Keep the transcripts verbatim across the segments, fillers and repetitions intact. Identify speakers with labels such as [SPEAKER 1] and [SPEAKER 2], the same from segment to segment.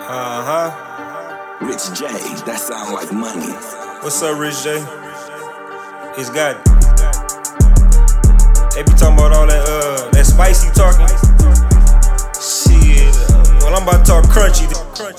[SPEAKER 1] Uh-huh.
[SPEAKER 2] Rich J, that sound like money.
[SPEAKER 1] What's up, Rich J? He's got it. They be talking about all that, uh, that spicy talking. Shit, uh, well, I'm about to talk crunchy.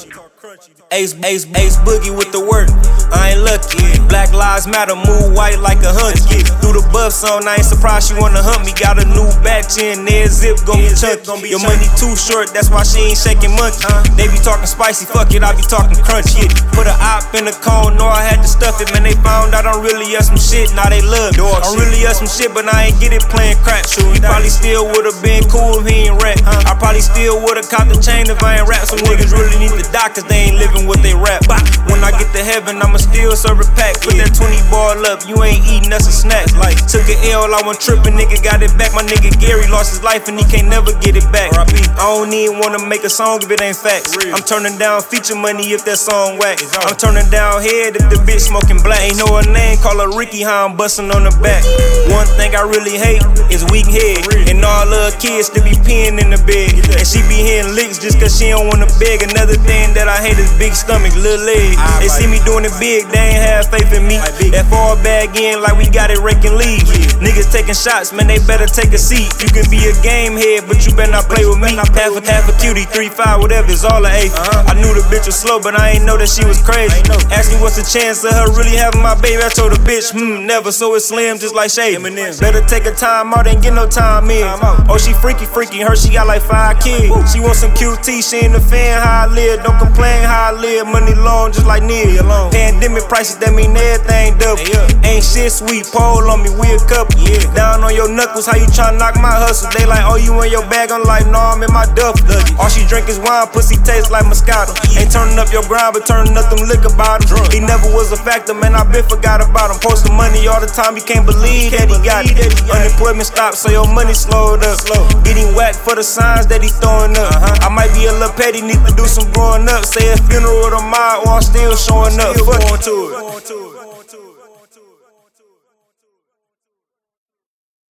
[SPEAKER 1] Ace, Ace, Ace Boogie with the work. I ain't lucky. Black Lives Matter, move white like a hunky. Through the buff song, I ain't surprised she wanna hunt me. Got a new back chin, there zip gon' be chunky. Your money too short, that's why she ain't shaking monkey. They be talking spicy, fuck it, I be talking crunchy. Put a op in the cone, know I had to stuff it. Man, they found out I'm really up some shit, now they love me. I'm really up some shit, but I ain't get it playing crap. He probably still would've been cool if he ain't rap. I probably still would've caught the chain if I ain't rap. Some niggas really need to die cause they ain't living what they rap. When I get to heaven, I'ma still serve a pack. Put that twenty ball up, you ain't eating, that's a snack. Like, took an L, I went tripping, nigga got it back. My nigga Gary lost his life and he can't never get it back. I don't even wanna make a song if it ain't facts. I'm turning down feature money if that song whack. I'm turning down head if the bitch smoking black. Ain't know her name, call her Ricky, how I'm busting on the back. One thing I really hate is weak head. And all little kids still be peeing in the bed. And she be hitting licks just cause she don't wanna beg. Another thing that I hate is big stomach, little leg. They see me doing it big, they ain't have faith in me. That fall bag in like we got it raking leave. Niggas taking shots, man, they better take a seat. You can be a game head, but you better not play with me. Half a, half a cutie, three five, whatever, it's all a eight. I knew the bitch was slow, but I ain't know that she was crazy. Asked me what's the chance of her really having my baby. I told the bitch, hmm, never, so it's slim, just like Shay. Better take a time out, ain't get no time in. Oh, she freaky, freaky, her, she got like five kids. She want some Q T, she ain't a fan how I live. Don't complain how I live, money long, just like Neil. Pandemic prices, that mean everything double. Ain't shit sweet, pole on me, we a couple. Down on your knuckles, how you tryna knock my hustle? They like, oh, you in your bag? I'm like, no, I'm in my duffel. All she drink is wine, pussy tastes like Moscato. Ain't turning up your grind, but turning up them liquor bottles. He never was a factor, man, I been forgot about him. Posting money all the time, you can't believe that he got it. Unemployment stopped, so your money slowed up. Getting whacked for the signs that he throwing up. I might be a little petty, need to do some growing up. Say a funeral of mine, or I'm still showing up. Fuck it.